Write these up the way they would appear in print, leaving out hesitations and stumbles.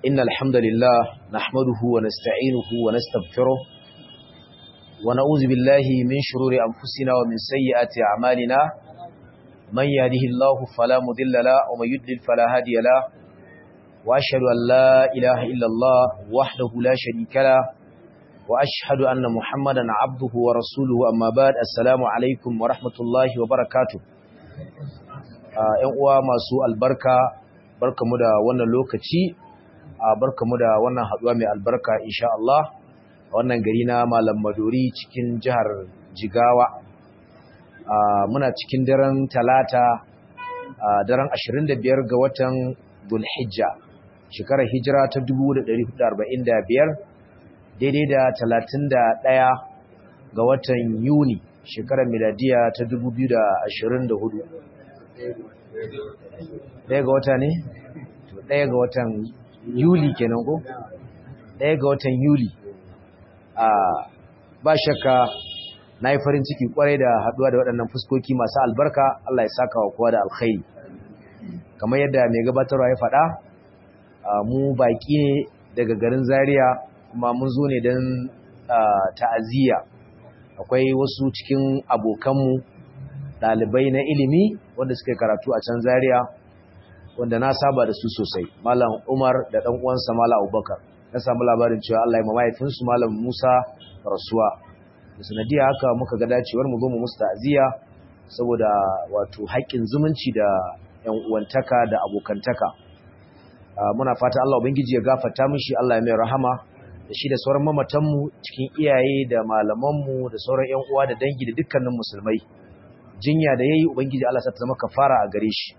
إن الحمد لله نحمده ونستعينه ونستغفره ونعوذ بالله من شرور أنفسنا ومن سيئات أعمالنا من يهده الله فلا مضل له ومن يضلل فلا هادي له وأشهد أن لا إله إلا الله وحده لا شريك له وأشهد أن محمدا عبده ورسوله أما بعد السلام عليكم ورحمة الله وبركاته ‘yan uwa masu albarka barkamu da wannan lokaci barkamu da wannan haduwa mai albarka insha Allah a wannan gari na Malam Madori cikin jihar Jigawa muna cikin daren talata daren 25 ga watan Dhul-Hijja shekarar hijira ta 1445 daidai da 31 ga watan Yuni shekarar miladiya ta 2024 ɗaya ga wata ne? ɗaya ga watan Yuli kenan ko? ɗaya ga watan Yuli ba shakka na yi farin ciki kwarai da haɗuwa da waɗannan fuskoki masu albarka Allah ya saka wa kowa da alkhairi kamar yadda mai gabatarwa ya faɗa mu baƙi ne daga garin Zaria kuma mun zo ne don ta'aziyya akwai wasu cikin abokanmu ɗalibai na ilimi wanda suka karatu a can Zaria wanda na saba da su sosai Malam Umar da ɗan uwansa Malam Abubakar na samu labarin cewa Allah ya mahaifinsu Malam Musa rasuwa da sanadiya haka muka ga dacewar mu zo mu musu ta'aziyya saboda wato haƙƙin zumunci da ƴan uwantaka da abokantaka muna fata Allah ubangiji ya gafarta mishi Allah ya mai rahama da shi da sauran mamatanmu cikin iyaye da malamanmu da sauran ƴan uwa da dangi da dukkanin musulmai jinya da yayi ubangiji Allah sa ta zama kafara a gare shi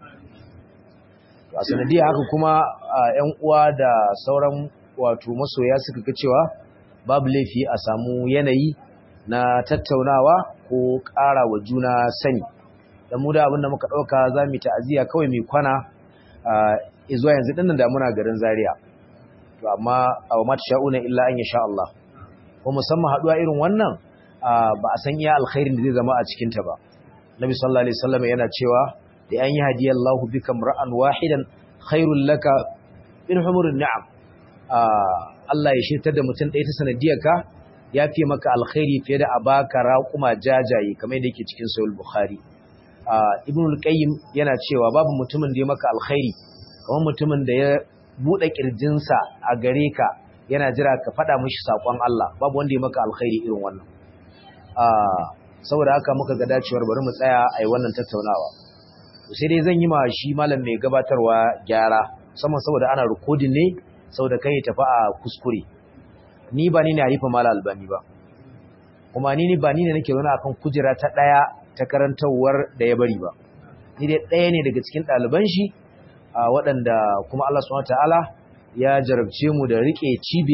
a sanadiyar haka kuma ƴan uwa da sauran wato masoya suka ga cewa babu laifi a samu yanayi na tattaunawa ko ƙara wa juna sani dan mu da abin da muka dauka zamu ta'aziya kawai mai kwana zuwa yanzu dinnan da muna garin Zaria to amma aw ma sha'una illa an yasha Allah ko musamman haduwa irin wannan ba a san iya alkhairin da zai zama a cikin ta ba Nabi sallallahu alaihi wasallam yana cewa da an yi hadiyallahu bikam ra'an wahidan khairul laka min humurin ni'am Allah ya shirtar da mutum ɗaya ta sanadiyarka ya fi maka alkhairi fiye da abaka raquma jajaye kamar yadda yake cikin sahih bukhari ibn al-qayyim yana cewa babu mutumin da ya maka alkhairi kamar mutumin da ya bude kirjinsa a gare ka yana jira ka faɗa mishi sakon Allah babu wanda ya maka alkhairi irin wannan saboda haka muka ga dacewar bari mu tsaya a yi wannan tattaunawa sai dai zan yi ma shi malam mai gabatarwa gyara musamman saboda ana recording ne saboda kai tafi a kuskure ni ba ni ne halifa malam albani ba kuma ni ba ni ne nake zauna akan kujera ta daya ta karantawar da ya bari ba ni dai daya ne daga cikin ɗaliban shi waɗanda kuma Allah subhanahu wataala ya jarabce mu da rike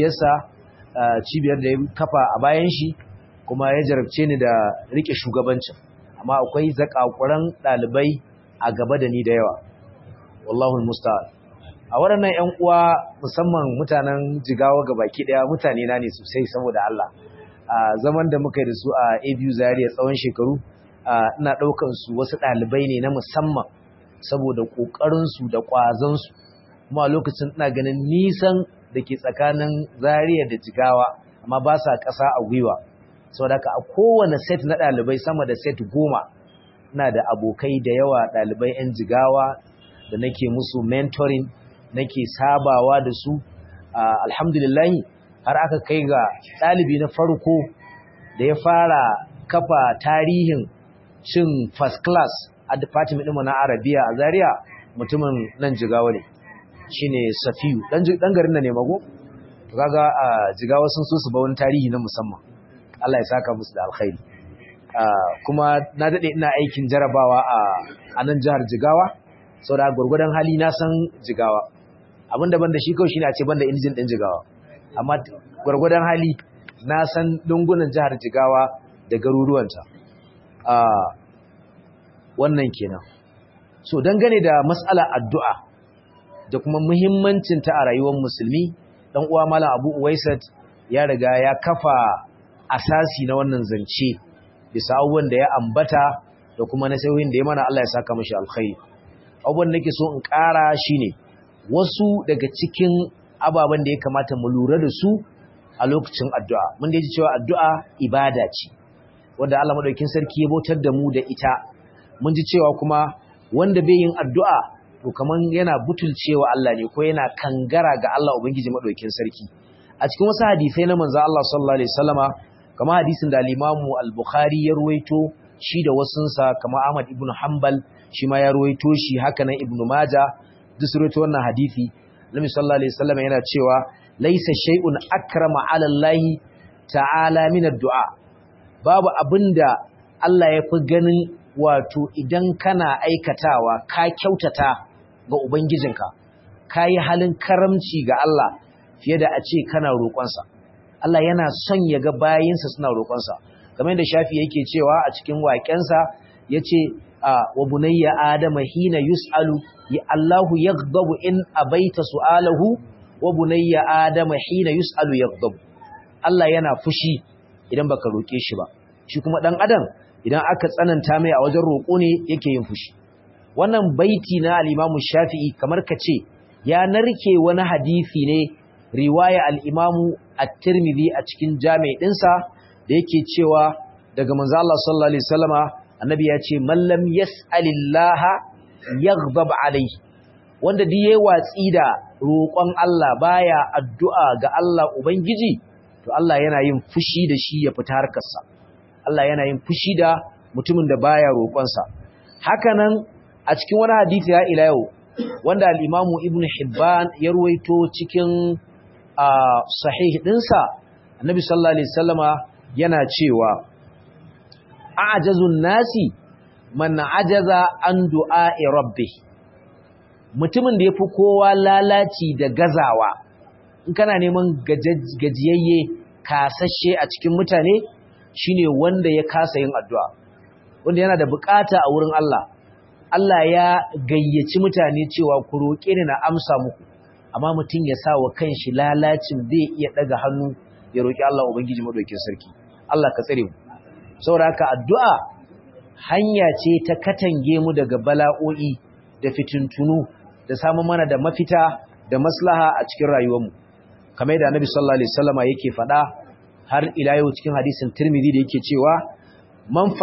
cibiyar da ya kafa a bayan shi kuma ya jarabce ni da rike shugabancin amma akwai zakakuran dalibai a gaba da ni da yawa wallahu almusta'an a waɗannan ƴan uwa musamman mutanen Jigawa gabaki daya mutane na ne sosai saboda Allah zaman da muka yi da su a ABU Zaria tsawon shekaru ina daukan su wasu dalibai ne na musamman saboda kokarin su da kwazon su kuma lokacin ina ganin nisan dake tsakanin Zaria da Jigawa amma ba sa ƙasa a gwiwa saboda a kowane set na ɗalibai sama da set 10 na da abokai da yawa ɗalibai 'yan Jigawa da nake musu mentoring nake sabawa da su alhamdulillahi har aka kai ga ɗalibi na farko da ya fara kafa tarihin cin first class a department ɗinmu na Arabiya a Zaria mutumin nan Jigawa ne shine Safiyu ɗan garin da ne mago to kaga Jigawa sun so su ba wani tarihi na musamman Allah ya saka musu da alkhairi kuma na dade ina aikin jarabawa a nan jihar Jigawa saboda gurgurdan hali na san Jigawa abinda ban da shi kawai shine a ce banda injin din Jigawa amma gurgurdan hali na san dungunan jihar Jigawa da garuruwanta wannan kenan so dangane da mas'alar addu'a da kuma muhimmancin ta a rayuwar musulmi dan uwa Malam Abu Uwaisat ya riga ya kafa asasi na wannan zance bisa abubuwan da ya ambata da kuma nasihohin da ya mana Allah ya saka mashi alkhairi abubuwan da nake so in ƙara shine wasu daga cikin ababen da ya kamata mu lura da su a lokacin addu'a. Mun da ji cewa addu'a ibada ce, wanda Allah madaukakin sarki ya bautar da mu da ita. Mun ji cewa kuma wanda bai yin addu'a to kaman yana butulcewa Allah ne ko yana kangara ga Allah Ubangiji madaukakin sarki. A cikin wasu hadisai na manzo Allah sallallahu alaihi wasallama, kamar hadisin da al-Imam al-Bukhari ya ruwaito shi da wasunsa, kamar Ahmad ibn Hanbal shi ma ya ruwaito shi, haka nan Ibn Majah duk su ruwaito wannan hadisi. Nabi sallallahu alaihi wasallama yana cewa laisa shay'un akrama 'ala Allah ta'ala min ad-du'a. Babu abinda Allah ya fi ganin wato idan kana aikatawa ka kyautata ga ubangijinka, kai halin karamci ga Allah fiye da a ce kana roƙonsa. Allah yana son ya ga bayinsa suna roƙonsa, kamar yadda Shafi yake cewa a cikin waƙensa yace wa bunayya adama hina yus'alu ya Allahu yaghdabu in abaita su'alahu wa bunayya adama hina yus'alu yaghdabu. Allah yana fushi idan baka roke shi ba, shi kuma dan adam idan aka tsananta mai a wajen roko ne yake yin fushi. Wannan baiti na al-Imam Shafi'i kamar kace ya narke wani hadisi ne, riwaya al-Imam At-Tirmidhi a cikin Jami' dinsa da yake cewa daga manzo Allah sallallahu alaihi wasallama, annabi ya ce man lam yas'alillaha yaghdab alayhi. Wanda duk yayi watsi da roƙon Allah, baya addu'a ga Allah Ubangiji, to Allah yana yin fushi da shi ya fita harkarsa. Allah yana yin fushi da mutumin da baya roƙonsa. Hakanan a cikin wani hadisi ya ila yau wanda al-Imam Ibn Hibban ya ruwaito cikin sahih dinsa, Annabi sallallahu alaihi wasallama yana cewa a'jazun nasi man ajaza an du'a'i rabbih. Mutumin da yafi kowa lalaci da gazawa, in kana neman gajiyayye kasashe a cikin mutane, shine wanda ya kasa yin addu'a, wanda yana da bukata a wurin Allah. Allah ya gayyaci mutane cewa ku roƙe ni na amsa muku, amma mutum ya sa wa kanshi lalacin bai iya daga hannu ya roƙi Allah Ubangiji madaukakin sarki. Allah ka tsare mu. Saboda haka addu'a hanya ce ta katange mu daga bala'o'i da fitintunu da samun mana da mafita da maslaha a cikin rayuwarmu. Kamar yadda Annabi sallallahu alaihi wasallama yake faɗa har ila yau cikin hadisin Tirmidhi da yake cewa man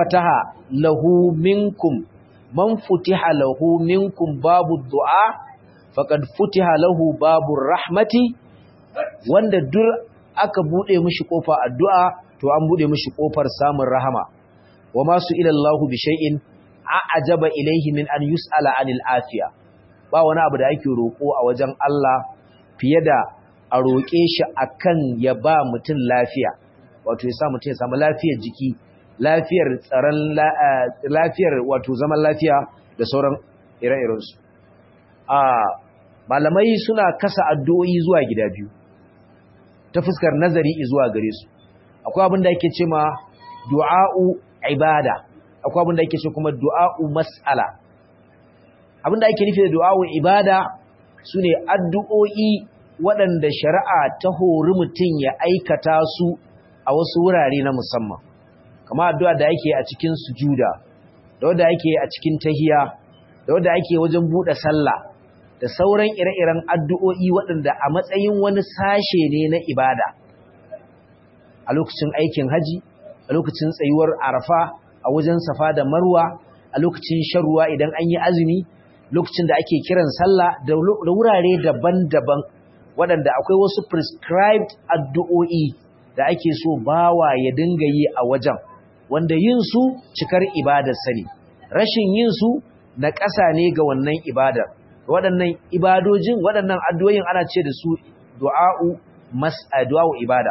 futiha lahu minkum babu du'a faqad futiha lahu babu rahmati. Wanda duk aka bude mishi kofa addu'a to an bude mishi kofar samun rahama. wa masu ila Allah bi shay'in a'jaba ilayhi min an yus'ala 'anil afiya. Ba wani abu da ake roko a wajen Allah fiye da a roke shi akan ya ba mutum lafiya, wato ya sa mutum ya samu lafiyar jiki, lafiyar tsaron lafiyar wato zaman lafiya da sauran ire-iren su. Malamai suna kasa addu'o'i zuwa gida biyu ta fuskar nazari zuwa gare su. Akwai abin da yake cewa du'a'u ibada, akwai abin da yake cewa kuma du'a'u mas'ala. Abin da ake nufi da du'a'u ibada sune addu'o'i waɗanda shari'a ta hori mutum ya aikata su a wasu wurare na musamman, kamar addu'a da ake a cikin sujuda, da wanda ake a cikin tahiya, da wanda ake wajen buɗe sallah, da sauran ire-iren addu'o'i waɗanda a matsayin wani sashe ne na ibada. A lokacin aikin haji, a lokacin tsayuwar Arafa, a wajen Safa da Marwa, a lokacin shan ruwa idan an yi azumi, lokacin da ake kiran sallah, da wurare daban-daban waɗanda akwai wasu prescribed addu'o'i da ake so bawa ya dinga yi a wajen, wanda yin su cikar ibadar sani, rashin yin su na ƙasa ne ga wannan ibadar. Waɗannan ibadojin, waɗannan addu'o'in ana ce da su du'a'u ibada.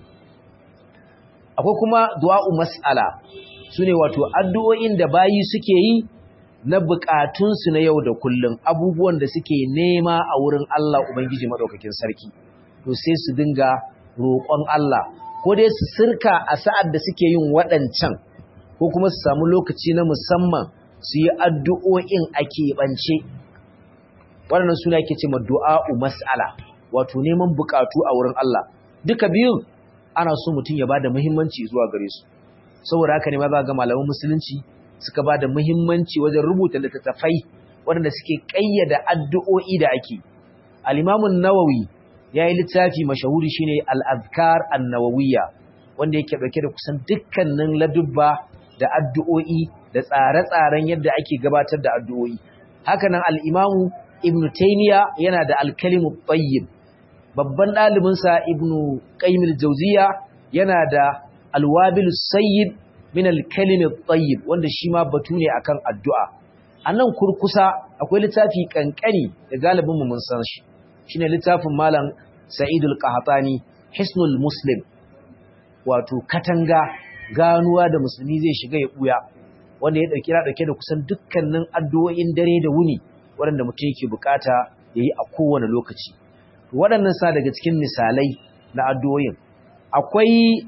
Akwai kuma du'a'u mas'ala, su ne wato addu'o'in da bayi suke yi na bukatunsu na yau da kullum, abubuwan da suke nema a wurin Allah Ubangiji Maɗaukakin Sarki, to sai su dinga roƙon Allah, ko dai su sirka a sa'ad da suke yin waɗancan, ko kuma su samu lokaci na musamman su yi addu'o'in a keɓance. Waɗannan suna yake ce ma du'a'u mas'ala, wato neman bukatu a wurin Allah. Duka biyun ana so mutum ya ba da muhimmanci zuwa gare su. Saboda haka ne ma za ga malaman musulunci suka ba da muhimmanci wajen rubuta littattafai waɗanda suke ƙayyada addu'o'i da ake. Al-Imam Nawawi yayi littafi mashahuri shine al-azkar an-nawawiyya wanda yake dauke da kusan dukkanin ladubba da addu'o'i da tsare-tsaren yadda ake gabatar da addu'o'i. Hakanan al-Imam Ibn Taymiyyah yana da al-Kalimut Tayyib. Babban ɗalibinsa Ibn Qayyim al-Jawziyya yana da al-Wabilus Sayyib min al-Kalimut Tayyib wanda shi ma batu ne akan addu'a. Anan kurkusa akwai littafi kankani da galibin mu mun san shi. Shine littafin Malam Sa'id al-Qahtani Hisnul Muslim, wato katanga ganuwa da musulmi zai shiga ya buya, wanda ya dauke da kusan dukkanin addu'o'in dare da wuni waɗanda mutum yake bukata yayi a kowane lokaci. Waɗannan sa daga cikin misalai na addu'o'in. Akwai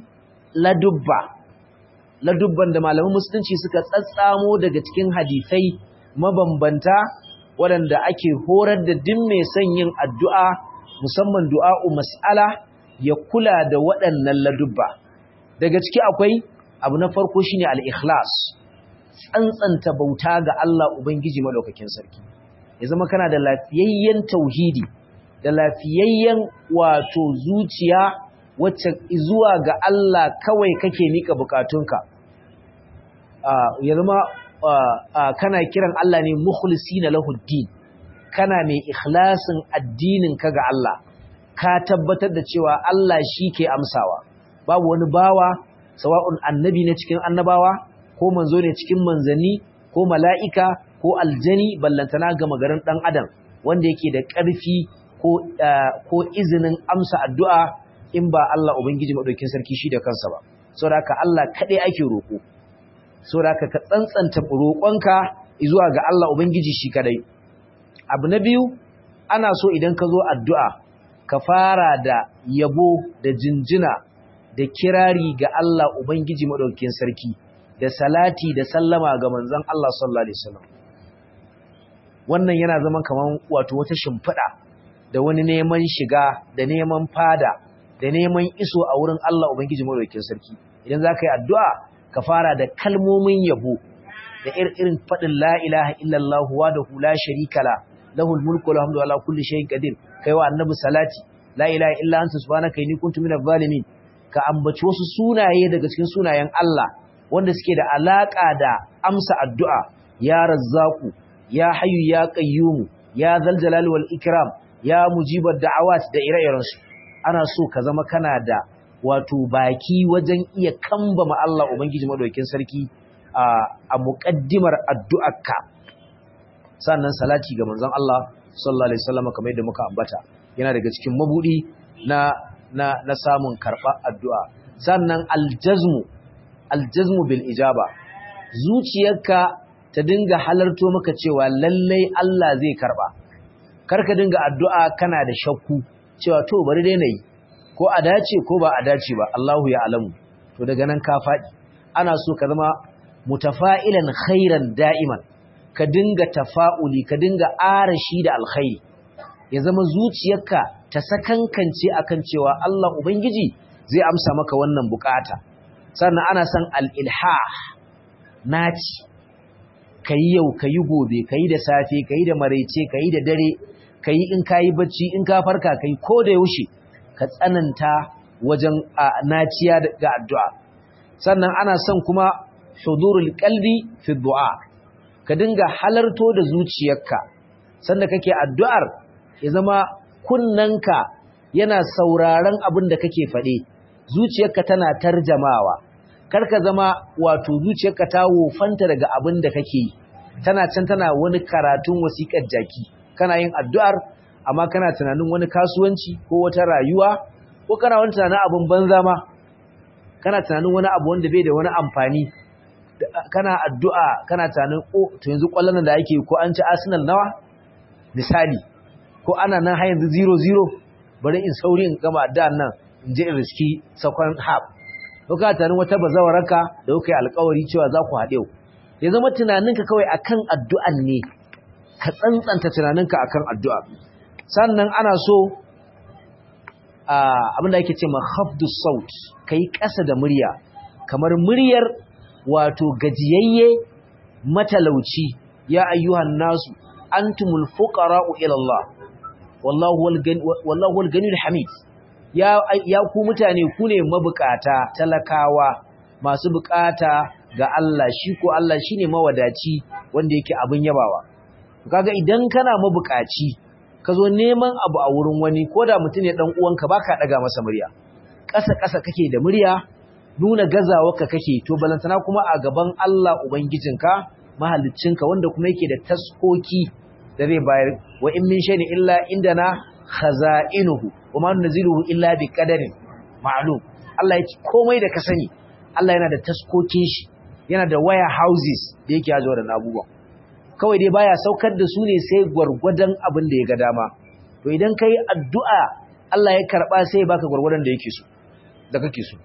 ladubban da malaman musulunci suka tsatsamo daga cikin hadisai mabambanta waɗanda ake horar da duk mai son yin addu'a, musamman du'a'u mas'ala, ya kula da waɗannan ladubba. Daga ciki akwai abu na farko shine al-ikhlas, tsantsanta bauta ga Allah Ubangiji madaukakin sarki. Ya zama kana da lafiyayyen tauhidi, da lafiyayyen wato zuciya wacce zuwa ga Allah kawai kake mika bukatunka. Ya zama kana kiran Allah ne mukhlisina lahuddin, kana mai ikhlasin addinin ka ga Allah, ka tabbatar da cewa Allah shi ke amsawa, babu wani bawa sawa'un annabi ne cikin annabawa ko manzo ne cikin manzanni ko mala'ika ko aljani ballantana ga magarin dan adam wanda yake da ƙarfi ko izinin amsa addu'a in ba Allah Ubangiji madaukakin sarki shi da kansa ba. Saboda haka Allah kadai ake roko, saboda haka ka tsantsanta roƙonka zuwa ga Allah Ubangiji shi kadai. Abu na biyu, ana so idan ka zo addu'a ka fara da yabo da jinjina da kirari ga Allah Ubangiji madaukakin sarki da salati da sallama ga manzon Allah sallallahu alaihi wasallam. Wannan yana zaman kaman wato wata shimfiɗa da wani neman shiga da neman fada da neman iso a wurin Allah Ubangiji madaukakin sarki. Idan za ka yi addu'a ka fara da kalmomin yabo da irin faɗin la ilaha illallah wahdahu la sharika la lahul mulku wa hamdu ala kulli shay'in qadir, kai wa annabi salati la ilaha illa anta subhanaka inni kuntu minadh zalimin. Ka ambaci wasu sunaye daga cikin sunayen Allah wanda suke da alaka da amsa addu'a, ya Razzaqu, ya Hayyu ya Qayyum, ya Zal Jalali wal Ikram, ya Mujibad da'awat da ire-irensu. Ana so ka zama kana da wato baki wajen iya kambama Allah Ubangiji madaukakin sarki a muqaddimar addu'arka. Sannan salati ga manzon Allah sallallahu alaihi wasallam kamar yadda muka ambata yana daga cikin mabudi na samun karɓa addu'a. Sannan aljazmu bil ijaba, zuciyarka ta dinga halarto maka cewa lallai Allah zai karɓa. Karka dinga addu'a kana da shakku cewa to bari dai nayi, ko a dace ko ba a dace ba, Allahu ya alamu. To daga nan ka faɗi. Ana so ka zama mutafa'ilan khairan da'iman, ka dinga tafa'uli, ka dinga arashi da alkhairi. Ya zama zuciyarka ta sakankance akan cewa Allah Ubangiji zai amsa maka wannan bukata. Sannan ana son al-ilhah, naci, kayi yau kayi gobe, kayi da safe, kayi da maraice, kayi da dare, kayi in kayi bacci, in ka farka kayi ko da yaushe, ka tsananta wajen naciya ga addu'a. Sannan ana son kuma hudurul qalbi fi du'a, ka dinga halarto da zuciyarka sanda kake addu'ar, ya zama kunnanka yana sauraron abin da kake faɗe, zuciyarka tana tarjamawa. Karka zama wato zuciyarka ta wofanta daga abin da kake yi, tana can tana wani karatun wasiƙar jaki, kana yin addu'ar amma kana tunanin wani kasuwanci ko wata rayuwa, ko kana wani tunanin abin banza ma, kana tunanin wani abu wanda bai da wani amfani. Kana addu'a kana tunanin to yanzu ƙwallon da ake ko an ci Arsenal nawa misali, ko ana nan har yanzu 0-0, bari in sauri in gama addu'an nan in je in riski second half. Ko ka tunanin wata bazawararka da kuka yi alƙawari cewa za ku haɗe. Ya zama tunaninka kawai akan addu'an ne, ka tsantsanta tunaninka akan addu'a. Sannan ana so abin da ake ce ma khafdus saut, kai ƙasa da murya, kamar muryar wato gajiyayye matalauci. Ya ayyuhan nasu antumul fuqara'u ila Allah wallahu wal ganiyul hamid. Ya ku mutane ku ne mabukata, talakawa, masu bukata ga Allah, shi ko Allah shine mawadaci wanda yake abin yabawa. Kaga idan kana mabukaci ka zo neman abu a wurin wani, ko da mutum ne dan uwanka, baka daga masa murya, ƙasa kake da murya, nuna gazawarka kake, to balantana kuma a gaban Allah ubangijinka, mahaliccinka, wanda kuma yake da taskoki da zai bayar. Wa in min shay'in illa indana khaza'inuhu wa ma nunzilu illa bi qadarin ma'lum. Allah yake komai da ka sani, Allah yana da taskokin shi, yana da wire houses da yake ajiye da abubuwa. Kawai dai baya saukar da su ne sai gwargwadon abin da ya ga dama. To idan kai addu'a Allah ya karba sai ya baka gwargwadon da yake so, da kake so.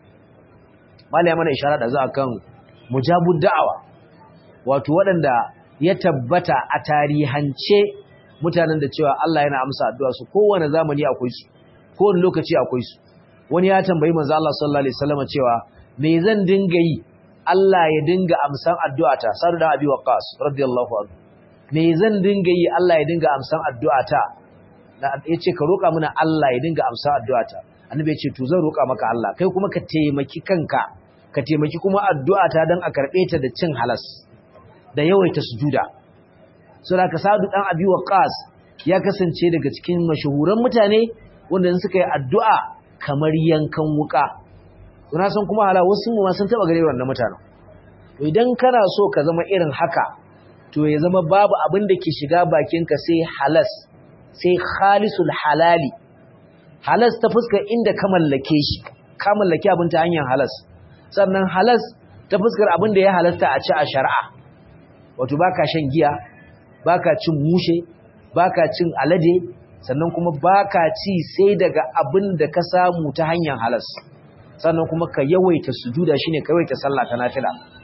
Malai mana ishara da za kan mujabud da'awa, wato waɗanda ya tabbata a tarihance mutanen da cewa Allah yana amsa addu'a su, kowane zamani akwai su, kowane lokaci akwai su. Wani ya tambayi manzo Allah sallallahu alaihi wasallam cewa me zan dinga yi Allah ya dinga amsan addu'ata? Sa'd da Abi Waqqas radiyallahu anhu. Me zan dinga yi Allah ya dinga amsan addu'ata? Yace ka roƙa mana Allah ya dinga amsan addu'ata. Annabi yace to zan roƙa maka Allah, kai kuma ka taimaki kanka, ka taimaki kuma addu'ata dan a karbe ta da cin halas da yawaita sujuda. Saboda ka Sa'd dan Abi Waqqas ya kasance daga cikin mashahuran mutane wanda suka yi addu'a kamar yankan wuka. Kuna san kuma hala wasu mu ma sun taba gare wannan mutanen. To idan kana so ka zama irin haka, to ya zama babu abin da ke shiga bakinka sai halas, sai khalisul halali. Halas ta fuskar inda ka mallake shi, ka mallake abin ta hanyar halas. Sannan halas ta fuskar abin da ya halasta a ci a shari'a. Wato baka shan giya, baka cin mushe, baka cin alade, sannan kuma baka ci sai daga abin da ka samu ta hanyar halas. Sannan kuma ka yawaita sujuda, shine ka yawaita sallah ta nafila.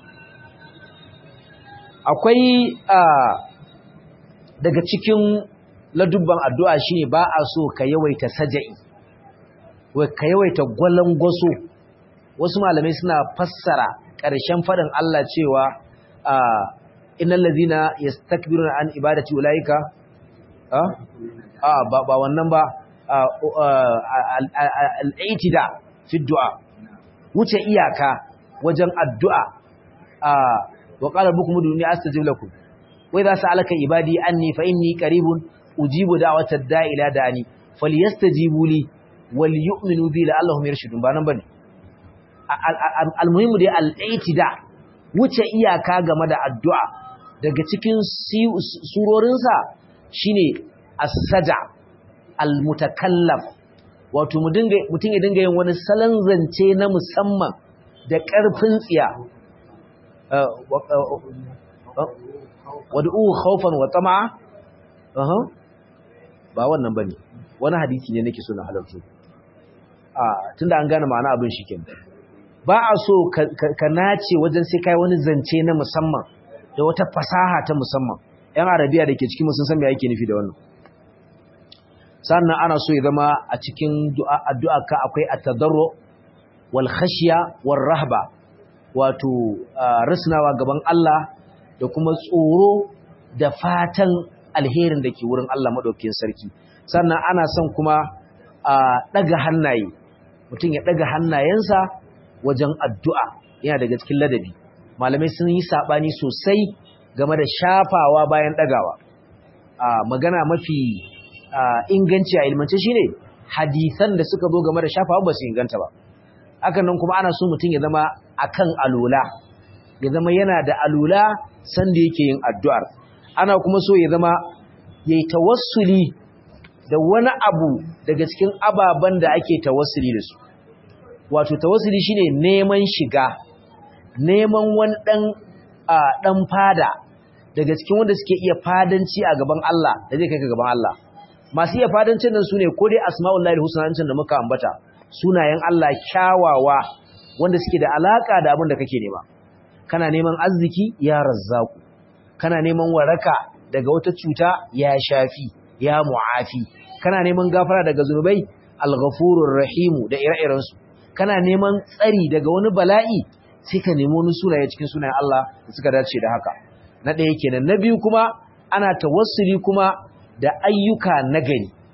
Akwai daga cikin ladubban addu'a shine ba a so ka yawaita saja'i, wai ka yawaita gwalangwaso. Wasu malamai suna fassara ƙarshen faɗin Allah cewa innal ladhina yastakbiruna an ibadati ulaika ba wannan ba, al-i'tida fi du'a, wuce iyaka wajen addu'a. Wa qala rabbukum ud'uni astajib lakum wa idha sa'alaka ibadi anni fa inni qaribun ujibu da'watad da'i ila da'ani falyastajibu li wal yu'minu bi la'allahum yarshudun. Ba nan bane. Al-muhimmu dai al-i'tida, wuce iyaka game da addu'a. Daga cikin surorinsa shine as-saja al-mutakallaf, wato mutum ya dinga yin wani salon zance na musamman da ƙarfin tsiya. Wad'u khawfan wa tama'a. Ba wannan bane, wani hadisi ne nake so na halarta. Tunda an gane ma'ana abin shikenan. Ba a so ka nace wajen sai kai wani zance na musamman da wata fasaha ta musamman. Yan Arabiya da ke cikin sun san me yake nufi da wannan. Sannan ana so ya zama a cikin addu'a ka akwai at-tadarru wal khashya war rahba, wato risnawa gaban Allah da kuma tsoro da fatan alherin da ke wurin Allah madaukakin sarki. Sannan ana son kuma daga hannaye, mutum ya daga hannayensa wajen addu'a, yana daga cikin ladabi. Malamai sun yi sabani sosai game da shafawa bayan dagawa. Magana mafi inganci a ilmance shine hadisan da suka zo game da shafawa ba su inganta ba. Hakan nan kuma ana so mutum ya zama akan alula, ya zama yana da alula sanda yake yin addu'ar. Ana kuma so ya zama yayi tawassuli da wani abu daga cikin ababen da ake tawassuli da su. Wato tawassuli shine neman shiga, neman wani dan fada daga cikin wanda suke iya fadanci a gaban Allah da zai kai ka gaban Allah. Masu iya fadancin nan sune ko dai asma'ullahi husna da muka ambata, sunayen Allah kyawawa wanda suke da alaka da abin da kake nema. Kana neman arziki, ya razzaku. Kana neman waraka daga wata cuta, ya shafi, ya mu'afi. Kana neman gafara daga zunubai, al-ghafurur rahimu da ire-iren su. Kana neman tsari daga wani bala'i, sai ka nemi wani sunaye cikin sunayen Allah da suka dace da haka. Na ɗaya kenan. Na biyu kuma ana tawassuli kuma da ayyuka nagari.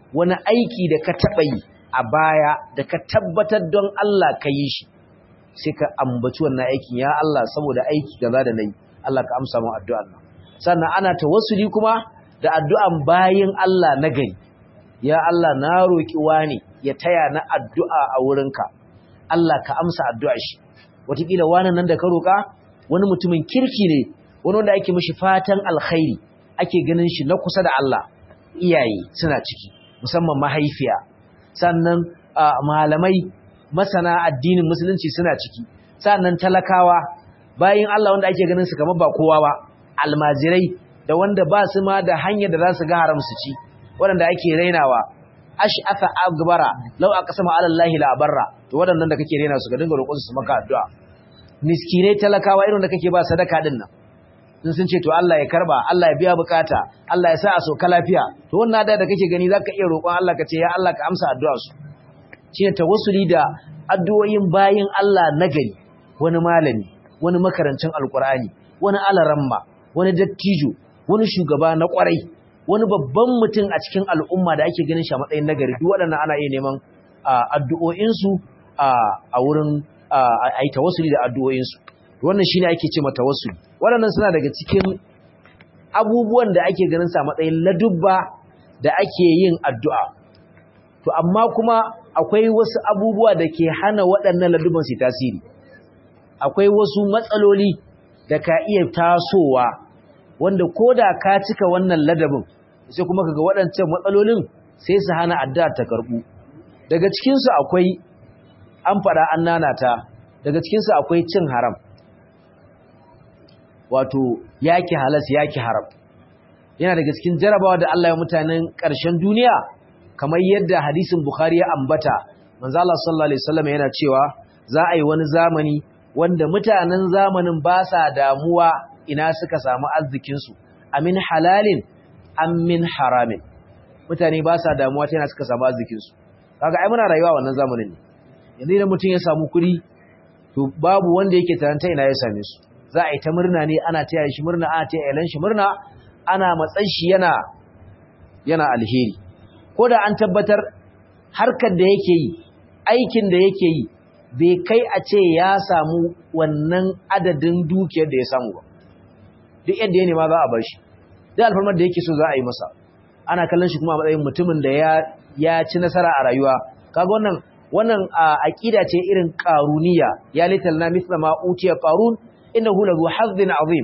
wani aiki da ka taɓa yi a baya da ka tabbatar don Allah ka yi shi sai ka ambaci wannan aikin ya Allah saboda aiki kaza da nayi Allah ka amsa min addu'ar nan sannan ana tawassuli kuma da addu'an bayin Allah na gari ya Allah na roki wani ya taya na addu'a a wurinka Allah ka amsa addu'ar shi wataƙila wani nan da ka roka wani mutumin kirki ne wani wanda ake mishi fatan alkhairi ake ganin shi na kusa da Allah iyaye suna ciki musamman mahaifiya sannan malamai masana addinin musulunci suna ciki sannan talakawa bayin Allah wanda ake ganin su kamar ba kowa ba almajirai da wanda ba su ma da hanyar da za su ga haram su ci waɗanda ake rainawa ash'afa agbara law aqsama ala allahi la barra to waɗannan da kake raina su ga dinga roƙon su maka addu'a miskinai talakawa irin da kake ba sadaka din nan sun ce to Allah ya karba Allah ya biya bukata Allah ya sa a soka lafiya to wannan da kake gani zaka iya roƙon Allah ka ce ya Allah ka amsa addu'a su shine tawassuli da addu'o'in bayin Allah nagari wani malami wani makarancin alqur'ani wani alaramma wani dattijo wani shugaba na kwarai wani babban mutum a cikin al'umma da ake ganin shi a matsayin nagari duk waɗannan ana iya neman addu'o'in su a wurin ai tawassuli da addu'o'in su wannan shine ake ce mata tawassuli waɗannan suna daga cikin abubuwan da ake ganin sa matsayin ladubba da ake yin addu'a to amma kuma akwai wasu abubuwa da ke hana waɗannan ladubban su tasiri akwai wasu matsaloli da ka iya tasowa wanda koda ka cika wannan ladabin sai kuma kaga waɗancan matsalolin sai su hana addu'a ta karbu daga cikin su akwai an fada an nanata daga cikin su akwai cin haram wato yaki halas yaki haram yana daga cikin jarabawa da Allah ya mutanen ƙarshen duniya kamar yadda hadisin Bukhari ya ambata manzo Allah sallallahu alaihi wasallam yana cewa za a yi wani zamani wanda mutanen zamanin ba sa damuwa ina suka samu arzikin su amin halalin am min haramin mutane ba sa damuwa ta ina suka samu arzikin su kaga ai muna rayuwa wannan zamanin ne yanzu idan mutum ya samu kuɗi to babu wanda yake taranta ina ya same su za a yi ta murna ne ana taya shi murna ana taya iyalan shi murna ana matsan shi yana alheri ko da an tabbatar harkar da yake yi aikin da yake yi bai kai a ce ya samu wannan adadin dukiyar da ya samu ba duk yadda ya nema za a bar shi duk alfarmar da yake so za a yi masa ana kallon shi kuma a matsayin mutumin da ya ci nasara a rayuwa kaga wannan aqida ce irin qaruniya ya litalna mithla ma utiya qarun innahu lahu hazzin azim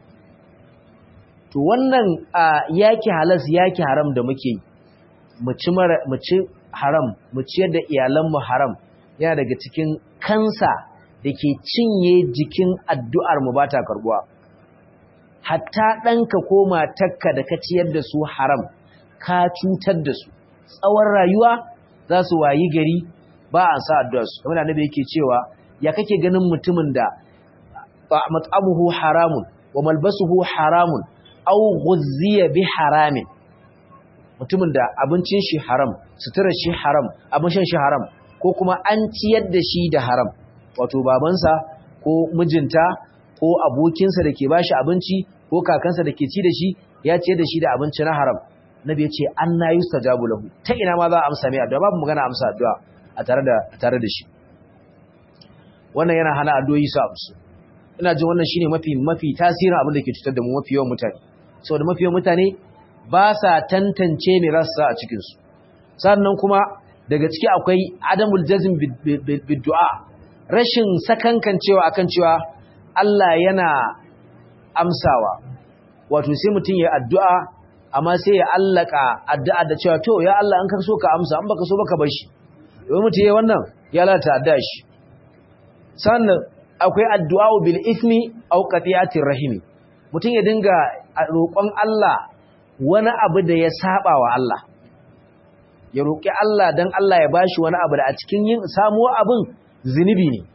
to wannan yaki halas yaki haram da muke yi mu ci haram mu ciyar da iyalan mu haram yana daga cikin kansa dake cinye jikin addu'ar mu bata karbuwa hatta danka ko matarka da ka ciyar da su haram ka cutar da su tsawon rayuwa za su wayi gari ba a sa addu'ar su kamar annabi yake cewa ya kake ganin mutumin da mat'amuhu haramun wa malbasuhu haramun aw ghuzziya bi haramin mutumin da abincin shi haram suturar shi haram abin shan shi haram ko kuma an ciyar da shi da haram wato babansa ko mijinta ko abokinsa da ke bashi abinci ko kakansa da ke ci da shi ya ciyar da shi da abinci na haram nabi ya ce anna yustajabu lahu ta ina ma za a amsa mai addu'a babu magana amsa addu'a a tare da shi wannan yana hana addu'o'i su amsu ina jin wannan shine mafi tasirin abin da ke cutar da mu mafi yawan mutane saboda mafi yawan mutane ba sa tantance me za su sa a cikin su sannan kuma daga ciki akwai adamul jazm bid-du'a rashin sakankancewa akan cewa Allah yana amsawa wato sai mutum ya addu'a amma sai ya allaka addu'a da cewa to ya Allah an ka so ka amsa an baka so baka bar shi domin mutum yayin wannan ya lalata addu'a shi sannan akwai addu'a bil ismi aw qati'atir rahimi mutum ya dinga roƙon Allah wani abu da ya saba wa Allah ya roƙi Allah dan Allah ya bashi wani abu da a cikin yin samuwa abin zinubi ne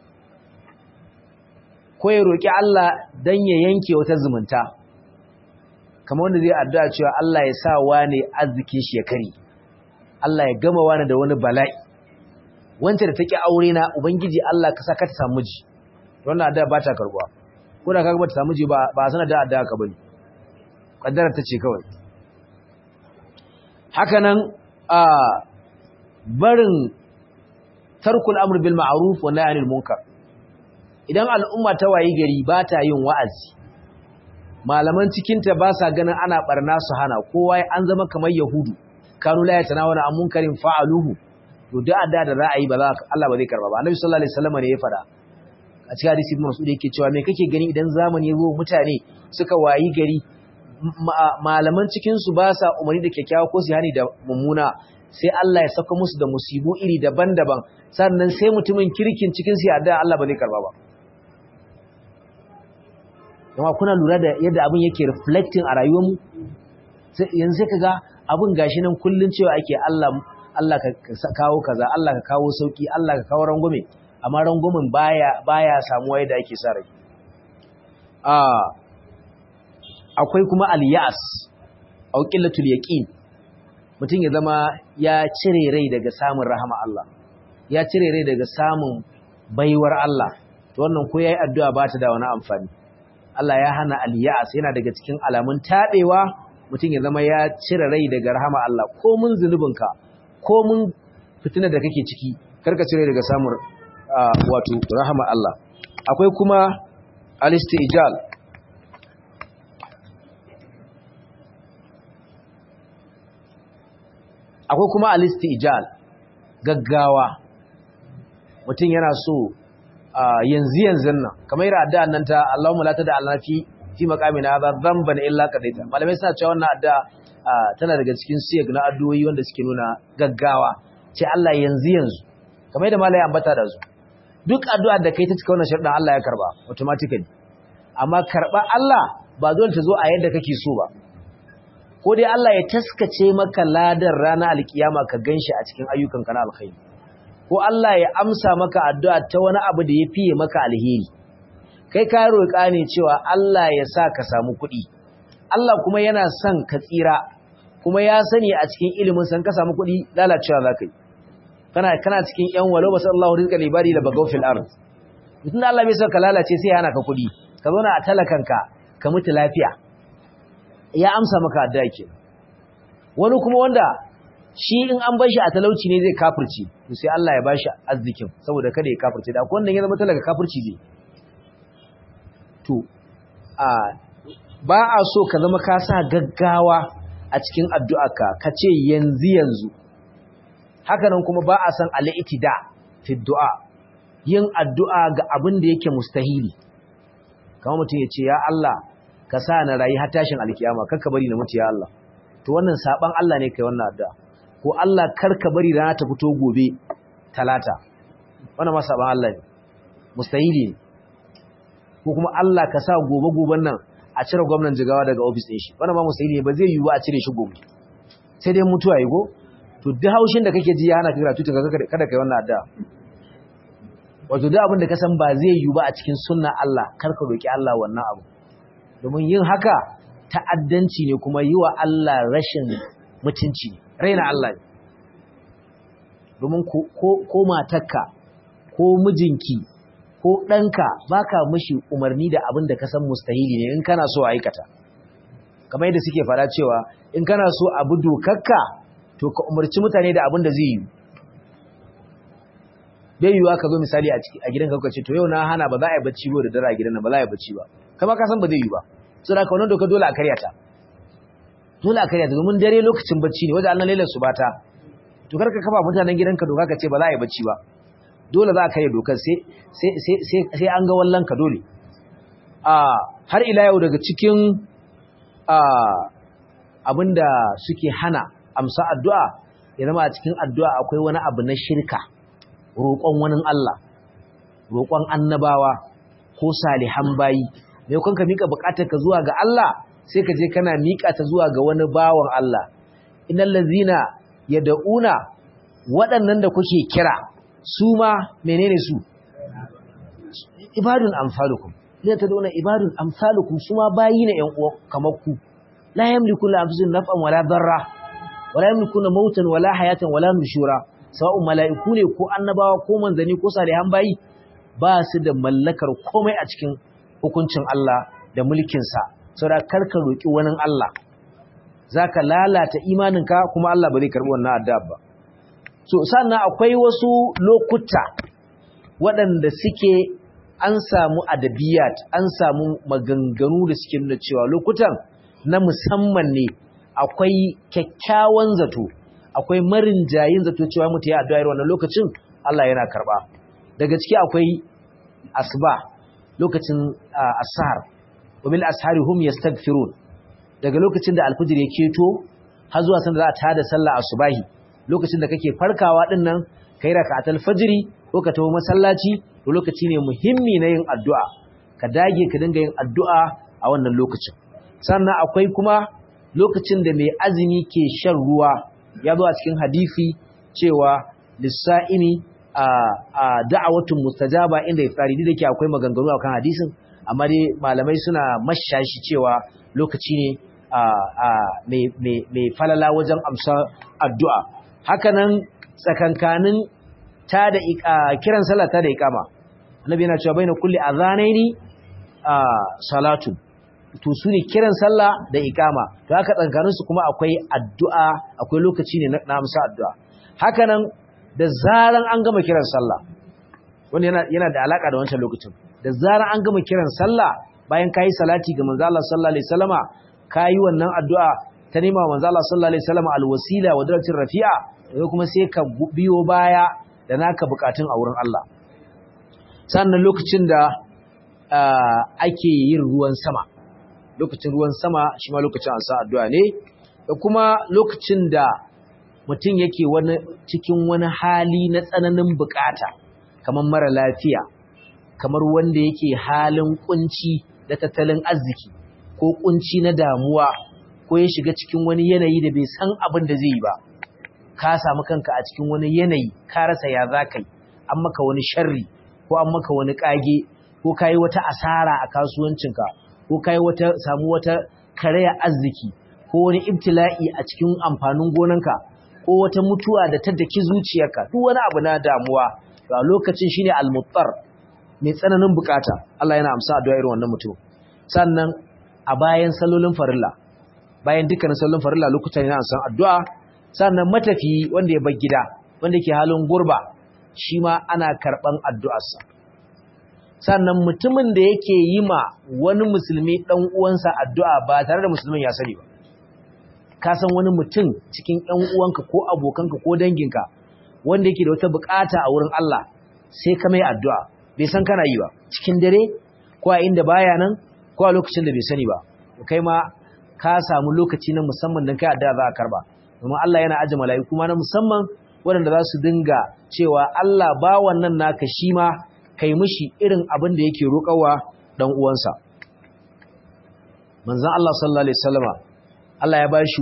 ko ya roƙi Allah dan ya yanke wata zumunta kamar wanda zai addu'a cewa Allah ya sa wani arzikin shi ya kare Allah ya gama wani da wani bala'i wanda da take aure na ubangiji Allah ka saka ta samu miji wannan addu'a ba ta karbuwa ko da kaga ba ta samu miji ba sanar da addu'a ka bane kaddara ta ce kawai haka nan a barin tarkul amr bil ma'ruf wa nahy anil munkar. Idan al'umma ta wayi gari ba ta yin wa'azi, malaman cikin ta ba sa ganin ana barna su hana, kowa an zama kamar yahudu, kanu la yatanawana an munkarin fa'aluhu, to da ra'ayi ba za Allah ba zai karba ba. Annabi sallallahu alaihi wasallam ne ya fada a cikin hadisi Ibn Mas'ud yake cewa me kake gani idan zamani ya zo mutane suka wayi gari malaman cikin su ba sa umarni da kyakkyawa ko su hani da mummuna, sai Allah ya saka musu da musibu iri daban-daban, sannan sai mutumin kirkin cikin su ya da Allah ba zai karba ba. Kuma kuna lura da yadda abin yake reflecting a rayuwar mu, yanzu sai kaga abin gashi nan kullun cewa ake Allah ka kawo kaza, Allah ka kawo sauki, Allah ka kawo rangume, amma rangumin baya samuwa yadda ake sa rai. Akwai kuma al-ya'as aw qillatul yaqin, mutum ya zama ya cire rai daga samun rahama Allah, ya cire rai daga samun baiwar Allah, to wannan ko yayi addu'a ba ta da wani amfani. Allah ya hana al-ya'as, yana daga cikin alamun tabewa mutum ya zama ya cire rai daga rahama Allah, ko mun zunubinka ko mun fitina da kake ciki karka cire daga samun wato rahama Allah. Akwai kuma al-istijal, gaggawa. Mutum yana so yanzu nan, kamar yadda addu'an nan ta Allahumma la tad'a fi maqamina hadha dhanban illa qadaita. Malamai suna cewa wannan addu'a tana daga cikin siyag na addu'o'i wanda suke nuna gaggawa, ce Allah yanzu kamar yadda malai ambata da su. Duk addu'a da kai ta cika wannan sharuɗan Allah ya karba automatically, amma karba Allah ba dole ta zo a yadda kake so ba. Ko dai Allah ya taskace maka ladar ranar alkiyama ka ganshi a cikin ayyukanka na alkhairi, ko Allah ya amsa maka addu'a ta wani abu da ya fiye maka alheri. Kai ka roƙa ne cewa Allah ya sa ka samu kuɗi, Allah kuma yana son ka tsira, kuma ya sani a cikin ilimin san ka samu kuɗi lalacewa za ka yi. Kana cikin ‘yan walau basu Allah rizka libari da bagau fil ard. Mutum da Allah bai son ka lalace sai ya hana ka kuɗi, ka zauna a talakanka ka mutu lafiya. Ya amsa maka addu'a ke. Wani kuma wanda shi in an bar shi a talauci ne zai kafirci, to sai Allah ya bashi arzikin saboda kada ya kafirce. Da akwai wanda ya zama talaka kafirci zai. To ba a so ka zama ka sa gaggawa a cikin addu'arka, ka ce yanzu. Haka nan kuma ba a san al-i'tida fi du'a, yin addu'a ga abin da yake mustahili. Kamar mutum ya ce ya Allah ka sa na rayu har tashin alkiyama, kar ka bari na mutu ya Allah. To wannan saban Allah ne kai wannan addu'a. Ko Allah kar ka bari rana ta fito gobe talata, wannan ma saban Allah ne, mustahili ne. Ko kuma Allah ka sa gobe nan a cire gwamnan Jigawa daga ofis ɗin shi, wannan ma mustahili ne, ba zai yiwu a cire shi gobe, sai dai mutuwa yi go. To duk haushin da kake ji ya hana ka gratuity, kada kai wannan addu'a. Wato duk abin da ka san ba zai yiwu ba a cikin sunna Allah, kar ka roki Allah wannan abu, domin yin haka ta'addanci ne, kuma yi wa Allah rashin mutunci, raina Allah ne. Domin ko matarka ko mijinki ko ɗanka ba ka mishi umarni da abin da ka san mustahili ne in kana so a aikata. Kamar yadda suke fara cewa in kana so abu dokarka, to ka umarci mutane da abin da zai yi. Bai yiwuwa ka zo misali a gidanka ka ce to yau na hana ba za a yi bacci ba da dare a gidan nan, ba za a yi bacci ba, kama ka san ba zai yi ba. So da ka wannan doka dole a karya ta, domin dare lokacin bacci ne, wajen Allah lailar su bata. To karka kafa mutanen gidanka doka ka ce ba za a yi bacci ba, dole za a karya dokar, sai an ga wallan ka dole. Har ila yau daga cikin abinda suke hana amsa addu'a, ya zama a cikin addu'a akwai wani abu na shirka, roƙon wani Allah, roƙon annabawa ko salihan bayi. Mai kun ka miƙa buƙatarka zuwa ga Allah, sai ka je kana miƙa ta zuwa ga wani bawan Allah. Innal ladzina yad'una, waɗannan da kuke kira su ma menene su? Ibadun amsalukum. Idan ta dauna ibadun amsalukum, su ma bayi ne ƴan uwa kamar ku. La yamliku la anfusihim naf'an wala darra, wala yamlikuna mautan wala hayatan wala nushura. Sawa'un mala'iku ne ko annabawa ko manzani ko salihan bayi, ba su da mallakar komai a cikin hukuncin Allah da mulkin sa. Saboda karka roki wani Allah. zaka lalata imaninka kuma Allah ba zai karbi wannan addu'a ba. So sannan akwai wasu lokuta waɗanda suke an samu adabiyat, an samu maganganu da suke nuna cewa lokutan na musamman ne, akwai kyakkyawan zato, akwai marinjayin zato cewa mutum ya addu'a wannan lokacin Allah yana karba. Daga ciki akwai asuba, lokacin ashar, wa bil ashari hum yastaghfirun, daga lokacin da alfijir ya keto har zuwa sanda za a tada sallah asubahi, lokacin da kake farkawa din nan kai raka'atul fajri ko ka tawo masallaci, to lokaci ne muhimmi na yin addu'a, ka dage ka dinga yin addu'a a wannan lokacin. Sannan akwai kuma lokacin da mai azumi ke shan ruwa, ya zo a cikin hadisi cewa lissa'imi a da'awatun mustajaba inda iftari, da ke akwai maganganu akan hadisin, amma dai malamai suna mashashi cewa lokaci ne mai falala wajen amsa addu'a. Hakanan tsakankanin kiran sallah ta da iqama, annabi yana cewa baina kulli adhanaini salatu, to su ne kiran sallah da iqama, to haka tsakankanin su kuma akwai addu'a, akwai lokaci ne na amsa addu'a. Hakanan da zaran an gama kiran sallah, wanda yana da alaka da wancan lokacin, da zaran an gama kiran sallah bayan kayi salati ga manzo Allah sallallahu alaihi wasallama, kayi wannan addu'a ta nema manzo Allah sallallahu alaihi wasallama alwasila wa darajatir rafi'a, sai kuma sai ka biyo baya da naka bukatun a wurin Allah. Sannan lokacin da ake yin ruwan sama, lokacin ruwan sama shi ma lokacin an sa addu'a ne, da kuma lokacin da mutum yake cikin wani hali na tsananin bukata, kamar mara lafiya, kamar wanda yake halin kunci da tattalin arziki, ko kunci na damuwa, ko ya shiga cikin wani yanayi da bai san abin da zai yi ba, ka samu kanka a cikin wani yanayi ka rasa ya za ka yi, an maka wani sharri ko an maka wani kage, ko ka yi wata asara a kasuwancinka, ko ka yi samu wata karaya arziki, ko wani ibtila'i a cikin amfanin gonanka, ko wata mutuwa da ta daki zuciyarka, duk wani abu na damuwa, to a lokacin shine al-muttar, mai tsananin bukata, Allah yana amsa addu'a irin wannan mutum. Sannan a bayan sallolin farilla, bayan dukkanin sallolin farilla lokutan yana amsa addu'a. Sannan matafi wanda ya bar gida, wanda ke halin gurba, shi ma ana karban addu'arsa. Sannan mutumin da yake yi ma wani musulmi dan uwansa addu'a ba tare da musulmin ya sani ba, ka san wani mutum cikin ƴan uwanka ko abokanka ko danginka wanda yake da wata bukata a wurin Allah, sai ka mai addu'a, bai san kana yi ba, cikin dare ko a inda baya nan ko a lokacin da bai sani ba, kai ma ka samu lokaci na musamman don kai addu'a za a karba, domin Allah yana aje mala'iku ma na musamman waɗanda za su dinga cewa Allah ba wannan naka shi ma kai mishi irin abin da yake roƙawa dan uwansa. Manzon Allah sallallahu alaihi wasallama, Allah ya bashi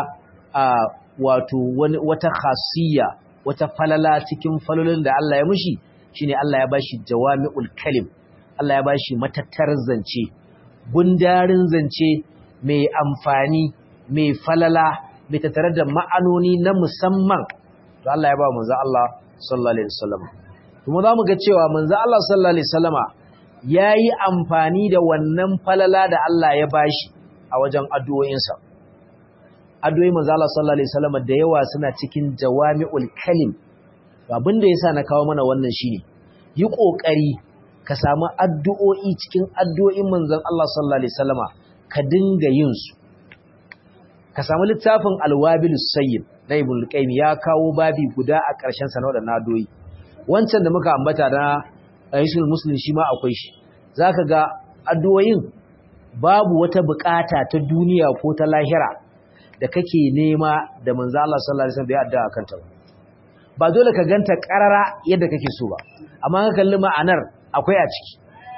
wata khasiyya, wata falala cikin falolin da Allah ya mishi, shine Allah ya bashi jawami'ul kalim, Allah ya bashi matattar zance, gundarin zance mai amfani, mai falala, mai tattare da ma'anoni na musamman, to Allah ya ba manzo Allah sallallahu alaihi wasallam. Kuma zamu ga cewa manzo Allah sallallahu alaihi wasallama yayi amfani da wannan falala da Allah ya bashi a wajen addu'o'insa. Addu'o'in manzo Allah sallallahu alaihi wasallama da yawa suna cikin jawami'ul kalim. Abin da yasa na kawo mana wannan shine, yi kokari ka samu addu'o'i cikin addu'o'in manzon Allah sallallahu alaihi wasallama, ka dinga yin su. Ka samu littafin Al-Wabilus Sayyib na Ibn Qayyim, ya kawo babi guda a ƙarshen sa na wadannan addu'o'i. Wancan da muka ambata na Hisnul Muslim shi ma akwai shi. Zaka ga addu'o'in babu wata bukata ta duniya ko ta lahira da kake nema da manzo Allah sallallahu alaihi wasallam bai addu'a kanta ba. Ba dole ka ganta karara yadda kake so ba, amma ka kalli ma'anar akwai a ciki.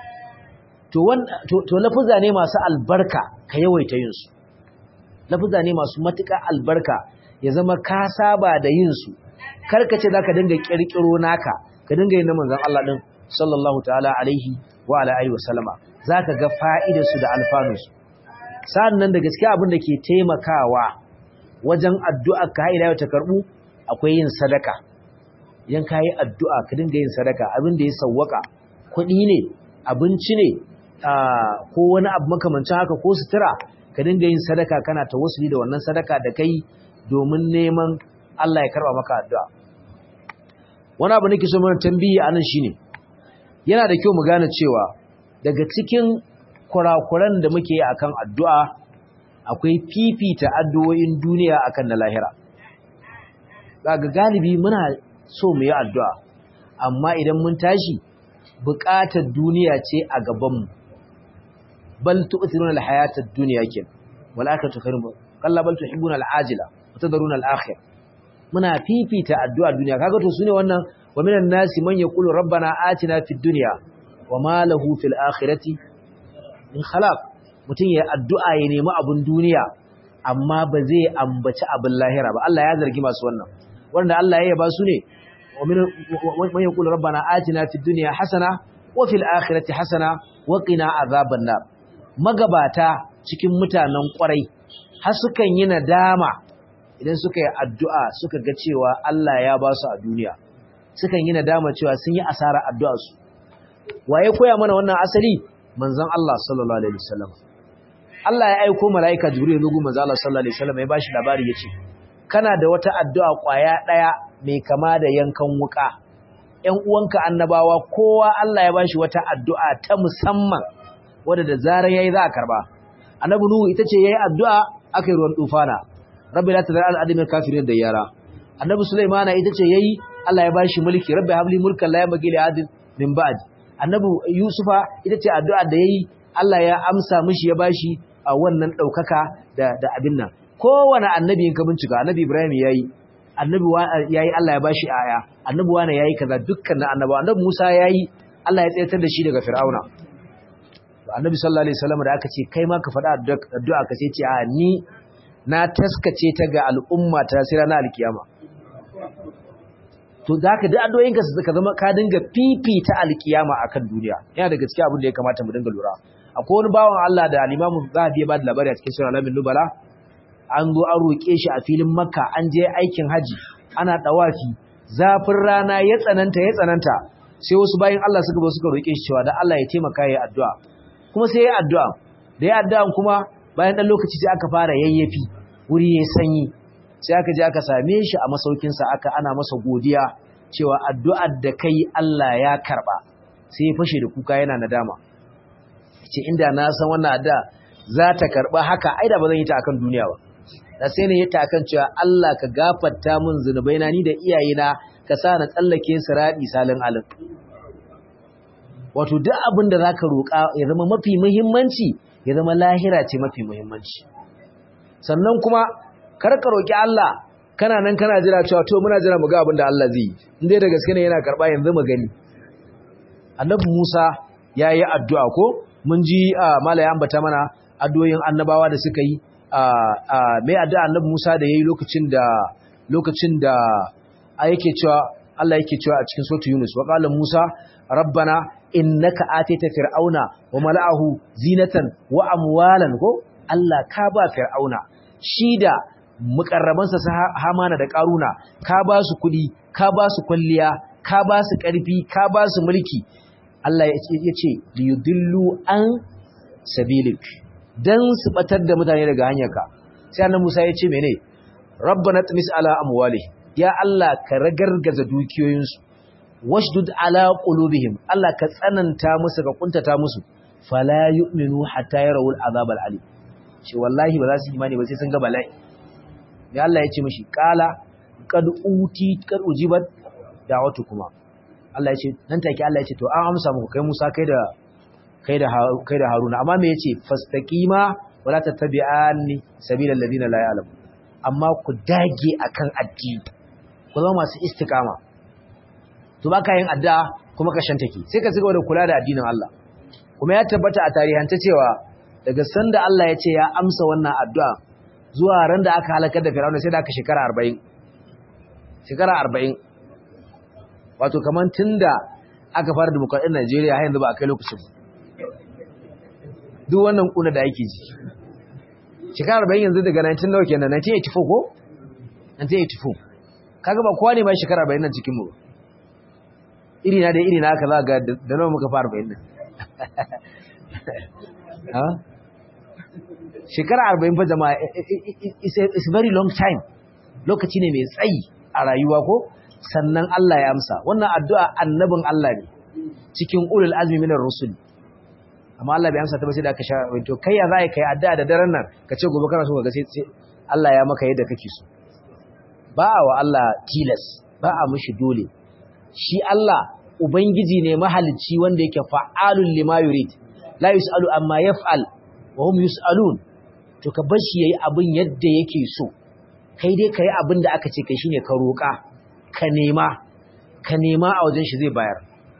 To lafuza ne masu albarka, ka yawaita yin su. Lafuza ne masu matuƙa albarka, ya zama ka saba da yin su. Kar ka ce zaka dinga kirkiro naka, ka dinga yin na manzon Allah din sallallahu ta'ala alaihi wa ala alihi wasallama. Zaka ga fa'idar su da alfanun su. Sannan da gaskiya abin da ke taimakawa wajen addu'a ka haida ta karbu, akwai yin sadaka. Idan ka yi addu'a ka dinga yin sadaka, abin da ya sawwaka, kuɗi ne, abinci ne, ko wani abu makamancin haka, ko sutura, ka ka dinga yin sadaka kana tawassuli da wannan sadaka da kai domin neman Allah ya karba maka addu'a wani abu nake so mana tambayi anan shine yana da kyau mu gane cewa daga cikin kurakuran da muke yi akan addu'a akwai fifita addu'o'in duniya akan na lahira daga galibi muna so mu yi addu'a amma idan mun tashi buƙatar duniya ce a gabanmu bal tu'thiruna al-hayata ad-dunya kin wal akhiratu khairun kalla bal tuhibbuna al-ajila wa tadharuna al-akhir muna fifita addu'a duniya kaga to sune wannan wa minan nasi man yaqulu rabbana atina fid dunya wa ma lahu fil akhirati in khalaq mutun ya addu'a ya nemi abun duniya amma ba zai ambaci abin lahira ba Allah ya zargi masu wannan wanda Allah ya yaba su ne man yaqulu rabbana atina fid dunya hasana wa fil akhirati hasana wa qina azaban nar magabata cikin mutanen kwarai har sukan yi nadama idan suka yi addu'a suka ga cewa Allah ya ba su a duniya sukan yi nadama cewa sun yi asara addu'a su waye koya mana wannan asali manzon Allah sallallahu alaihi wasallam Allah ya aika malaika Jibril lugu manzon Allah sallallahu alaihi wasallam ya bashi labari yace kana da wata addu'a kwaya daya mai kama da yankan wuka ƴan uwanka annabawa kowa Allah ya bashi wata addu'a ta musamman wanda da zarar yayi za a karba annabi nuhu ita ce yayi addu'a akai ruwan tufana rabbi la tadar al-adami kafirin da yara annabi sulaimana ita ce yayi Allah ya bashi mulki rabbi habli mulkan la yabghi li adil min ba'd annabi yusufa ita ce addu'a da yayi Allah ya amsa mishi ya bashi a wannan daukaka da abin nan kowane annabi in ka bincika annabi ibrahim yayi annabi yayi Allah ya bashi aya annabi wani yayi kaza dukkan annabawa annabi musa yayi Allah ya tsayar da shi daga fir'auna annabi sallallahu alaihi wasallam da aka ce kai ma ka faɗa addu'a ka ce a ni na taskace ta ga al'umma ta sai ranar alkiyama to da ka da addu'o'inka suka zama ka dinga fifita alkiyama akan duniya yana daga cikin abin da ya kamata mu dinga lura akwai wani bawan Allah da al-Imam Zahabi ya ba da labari a cikin Sura Al-Alamin Nubala an zo an roke shi a filin Makka an je aikin haji ana dawafi zafin rana ya tsananta sai wasu bayin Allah suka zo suka roke shi cewa da Allah ya taimaka yayi addu'a kuma sai yayi addu'a da yayi addu'a kuma bayan dan lokaci sai aka fara yayyafi wuri yayi sanyi sai aka je aka same shi a masaukin sa ana masa godiya cewa addu'ar da kai Allah ya karba sai ya fashe da kuka yana nadama ce inda na san wannan addu'a za ta karba haka ai da ba zan yi ta akan duniya ba da sai ne ta akan cewa Allah ka gafarta min zunubaina ni da iyayena ka sa na tsallake sirati salin alin wato duk abin da zaka roƙa ya zama mafi muhimmanci ya zama lahira ce mafi muhimmanci sannan kuma kar ka roƙi Allah kana nan kana jira cewa to muna jira mu ga abin da Allah zai yi indai da gaske ne yana karba yanzu mu gani Annabi Musa yayi addu'a ko mun ji mala ya ambata mana addu'o'in annabawa da suka yi mai addu'a Annabi Musa da yayi lokacin da yake cewa Allah yake cewa a cikin suratul Yunus wa qala Musa rabbana innaka atayta fir'auna wa mala'ahu zinatan wa amwalan ko Allah ka ba fir'auna shi da mukarrabansa su Hamana da Karuna ka ba su kudi ka ba su kulliya ka ba su karfi ka ba su mulki Allah ya ce liyudillu an sabilik dan su batar da mutane daga hanyarka sai annabi Musa ya ce mene rabbana tmis ala amwali ya Allah ka ragargaza dukiyoyinsu washdud ala qulubihim Allah ka tsananta musu ka kuntata musu fala yu'minu hatta yarawul azab al-alim shi wallahi ba za su imani ba sai sun ga bala'i ya Allah ya ce mishi qala qad ujibat da'watukuma Allah ya ce nan take Allah ya ce to an amsa muku kai Musa kai da Haruna amma me yace fastaqima wala tattabi'anni sabilal ladina la ya'lamun amma ku dage akan addini ku zama masu istiqama to baka yin addu'a kuma ka shantake sai ka cigaba da kula da addinin Allah kuma ya tabbata a tarihance cewa daga sanda Allah ya ce ya amsa wannan addu'a zuwa ran da aka halakar da Fir'auna sai da aka shekara 40 wato kaman tunda aka fara demokradiyyar Najeriya har yanzu ba a kai lokacin duk wannan kuna da yake ji shekara 40 yanzu daga 19 nawa kenan 1984 ko 1984 kaga ba kowa ne ba shekara 40 nan cikin mu iri na aka za ga da nawa muka fara 40 nan ha shekara 40 fa jama'a is very long time, lokaci ne mai tsayi a rayuwa ko, sannan Allah ya amsa. Wannan addu'a annabin Allah ne cikin ulul azmi minar rusul, amma Allah bai amsa ta ba sai da aka sha. To kai ya zai kai addu'a da daren nan ka ce gobe kana so ka ga sai Allah ya maka yadda kake so. Ba wa Allah tilas, ba a mishi dole. Shi Allah ubangiji ne mahalicci wanda yake fa'alul lima yurid, la yusalu amma yaf'al wa hum yusalun. To ka bar shi yayi abin yadda yake so, kai dai kai abin da aka ce kai shine ka roƙa, ka nema a wajen shi zai bayar.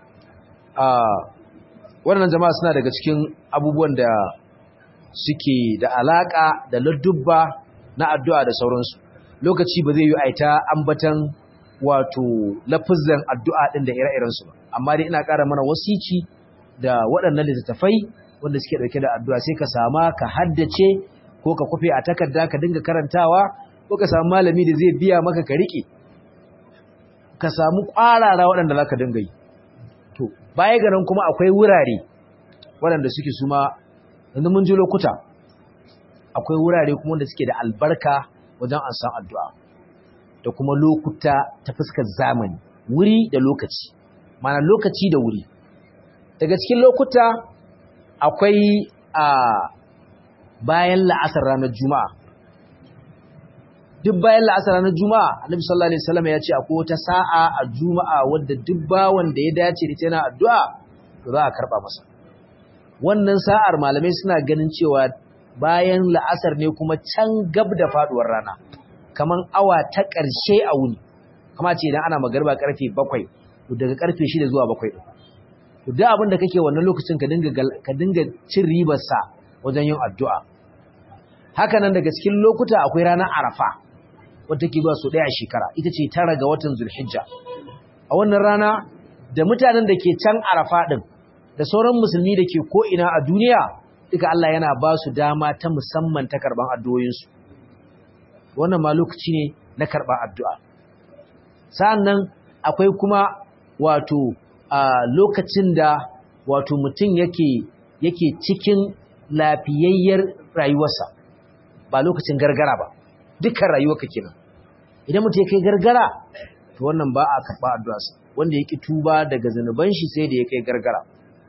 Wannan jama'a suna daga cikin abubuwan da suke da alaka da ladubba na addu'a da sauransu. Lokaci ba zai yi aita ambatan wato lafazan addu'a din da ire-iren su ba, amma dai ina ƙara mana wasici da waɗannan littattafai wanda suke dauke da addu'a, sai ka sama ka haddace ko ka kufe a takarda ka dinga karantawa, ko ka samu malami da zai biya maka ka rike, ka samu ƙwarara waɗanda za ka dinga yi. To baya ga nan kuma akwai wurare waɗanda suke suma, yanzu mun ji lokuta, akwai wurare kuma wanda suke da albarka wajen an san addu'a, da kuma lokuta ta fuskar zamani, wuri da lokaci, mana lokaci da wuri. Daga cikin lokuta akwai bayan la'asar ranar Juma'a. Duk bayan la'asar ranar Juma'a, Annabi sallallahu alaihi wasallam ya ce akwai wata sa'a a Juma'a wadda duk bawan da ya dace da tana addu'a to za a karba masa. Wannan sa'ar malamai suna ganin cewa bayan la'asar ne kuma can gab da faduwar rana, kaman awa ta ƙarshe a wuni. Kama ce idan ana magariba karfe 7, to daga karfe 6 zuwa 7 din. To duk abin da kake wannan lokacin ka dinga cin ribar sa wajen yin addu'a. Haka nan daga cikin lokuta akwai ranar Arafa, wadda ke zuwa so ɗaya a shekara, ita ce 9 ga watan Zulhijja. A wannan rana da mutanen da ke can Arafa ɗin da sauran musulmi da ke ko'ina a duniya, duka Allah yana ba su dama ta musamman ta karɓar addu'o'insu. Wannan ma lokaci ne na karɓar addu'a. Sa'an nan akwai kuma wato lokacin da wato mutum yake cikin lafiyayyar rayuwarsa, ba lokacin gargara ba, dukkan rayuwarka kenan. Idan mutum ya kai gargara, to wannan ba a karɓa addu'arsa, wanda ya ƙi tuba daga zanuban shi sai da ya kai gargara.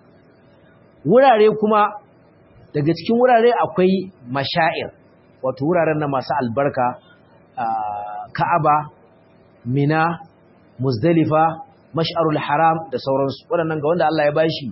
Wurare kuma, daga cikin wurare akwai masha'ir, wato wuraren na masu albarka, Ka'aba, Mina, Muzdalifa, Mash'arul Haram da sauransu. Waɗannan ga wanda Allah ya bashi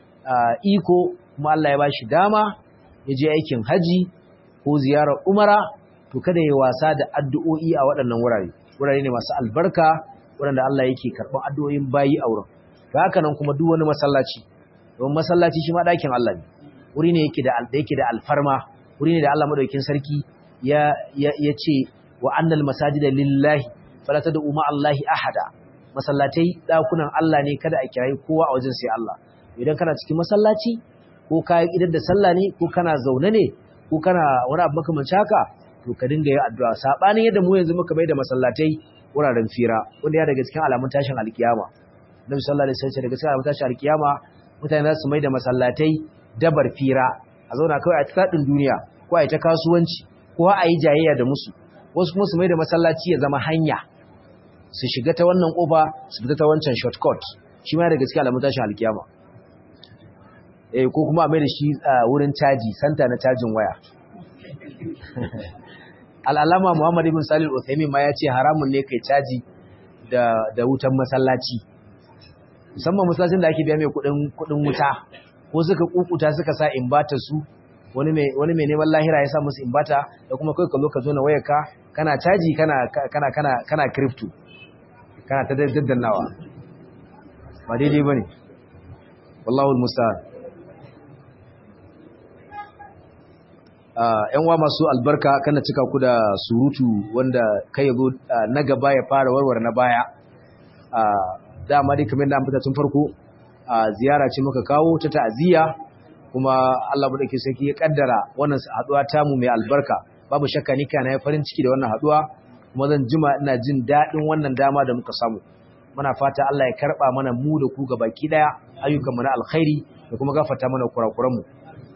iko kuma Allah ya bashi dama ya je aikin haji ko ziyarar umara, to kada ya wasa da addu'o'i a waɗannan wurare. Wurare ne masu albarka waɗanda Allah yake karɓar addu'o'in bayi a wurin. To haka nan kuma duk wani masallaci, don masallaci shi ma ɗakin Allah ne, wuri ne yake da alfarma, wuri ne da Allah madaukakin sarki ya ce wa annal masajida lillahi fala tad'u ma Allahi ahada. Masallatai ɗakunan Allah ne, kada a kirayi kowa a wajen sai Allah. Idan kana cikin masallaci, ko ka idan da sallah ne, ko kana zaune ne, ko kana wani abu makamancin haka, to ka dinga yin addu'a. Sabanin yadda mu yanzu muka bai da masallatai wuraren fira, wanda ya daga cikin alamun tashin alkiyama. Nabi sallallahu alaihi wasallam daga cikin alamun tashin alkiyama, mutane za su mai da masallatai dabar fira, a zauna kawai a tsadin duniya, ko a yi ta kasuwanci, ko a yi jayayya da musu. Wasu kuma su mai da masallaci ya zama hanya, su shiga ta wannan kofa su fita ta wancan shortcut. Shi ma daga cikin alamun tashin alkiyama. Ko kuma a mai da shi wurin caji, santa na cajin waya. Al'alama Muhammad ibn Salih al-Uthaymin ma ya ce haramun ne kai caji da wutan masallaci, musamman masallacin da ake biya mai kudin wuta, ko suka kukuta suka sa inverter su, wani mai neman lahira ya sa musu inverter, da kuma kai ka zo ka zo na wayarka kana caji kana crypto, kana ta daddannawa, ba daidai bane, wallahu almusta'an. ‘yan wa masu albarka, kana cika ku da surutu wanda kai yazo na gaba ya fara warware na baya. Dama dai kamar da an fita tun farko, ziyara ce muka kawo ta ta'aziyya, kuma Allah mu dake sarki ya kaddara wannan haduwa tamu mai albarka. Babu shakka ni kana ya farin ciki da wannan haduwa, kuma zan jima ina jin dadin wannan dama da muka samu. Muna fata Allah ya karba mana mu da ku gabaki daya ayyukan mu na alkhairi, da kuma gafarta mana kurakuran mu.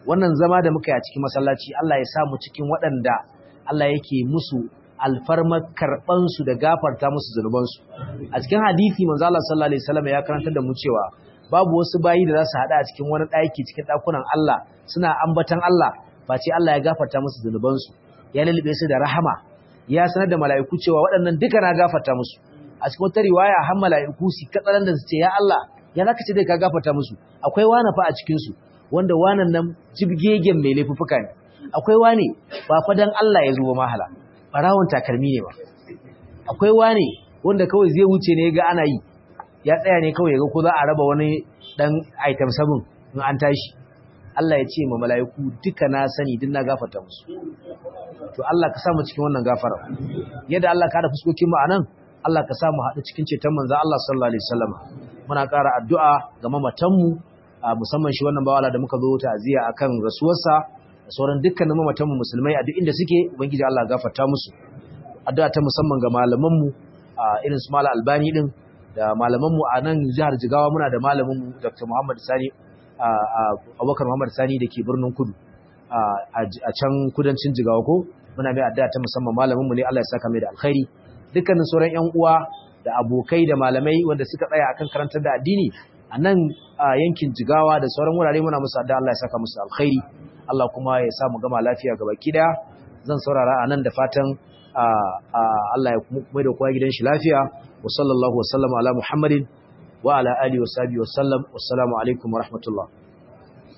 wannan zama da muka yi a cikin masallaci Allah ya sa mu cikin waɗanda Allah yake musu alfarmar karɓan su da gafarta musu zanubansu. A cikin hadisi manzo Allah sallallahu alaihi wasallam ya karantar da mu cewa babu wasu bayi da za su hada a cikin wani ɗaki cikin ɗakunan Allah suna ambatan Allah face Allah ya gafarta musu zanubansu, ya lalube su da rahama, ya sanar da mala'iku cewa waɗannan duka na gafarta musu. A cikin wata riwaya har mala'iku su katsalan da su ce ya Allah ya zaka ce dai ka gafarta musu, akwai wani fa a cikin su wanda wanan nan jibgegen mai laifuffuka ne, akwai wani ba fa dan Allah ya zo ba mahala barawon takalmi ne ba, akwai wani wanda kawai zai wuce ne ga ana yi ya tsaya ne kawai ga ko za a raba wani dan item 7 in an tashi. Allah ya ce ma mala'iku duka na sani din na gafarta musu. To Allah ka sa mu cikin wannan gafara, yadda Allah ka da fuskokin mu anan, Allah ka sa mu haɗu cikin ceton manzo Allah sallallahu alaihi wasallam. Muna ƙara addu'a ga mamatan mu, musamman shi wannan bawala da muka zo ta'aziya akan rasuwarsa, da sauran dukkanin mamatan mu musulmai a duk inda suke, ubangiji Allah gafarta musu. Addu'a ta musamman ga malaman mu irin su Malam Albani din, da malaman mu a nan jihar Jigawa muna da malamin mu Dr. Muhammad Sani Abubakar Muhammad Sani da ke birnin Kudu a can kudancin Jigawa ko, muna mai addu'a ta musamman malamin mu ne Allah ya saka mai da alkhairi. Dukkanin sauran ƴan uwa da abokai da malamai wanda suka tsaya akan karantar da addini a nan yankin Jigawa da sauran wurare muna musu addu'a Allah ya saka musu alkhairi. Allah kuma ya sa mu gama lafiya gaba kida. Zan saurara a nan da fatan Allah ya mai da kowa gidan shi lafiya. Wa sallallahu wa sallama ala Muhammadin wa ala alihi wa sahbihi wa sallam. Wassalamu alaikum wa rahmatullah.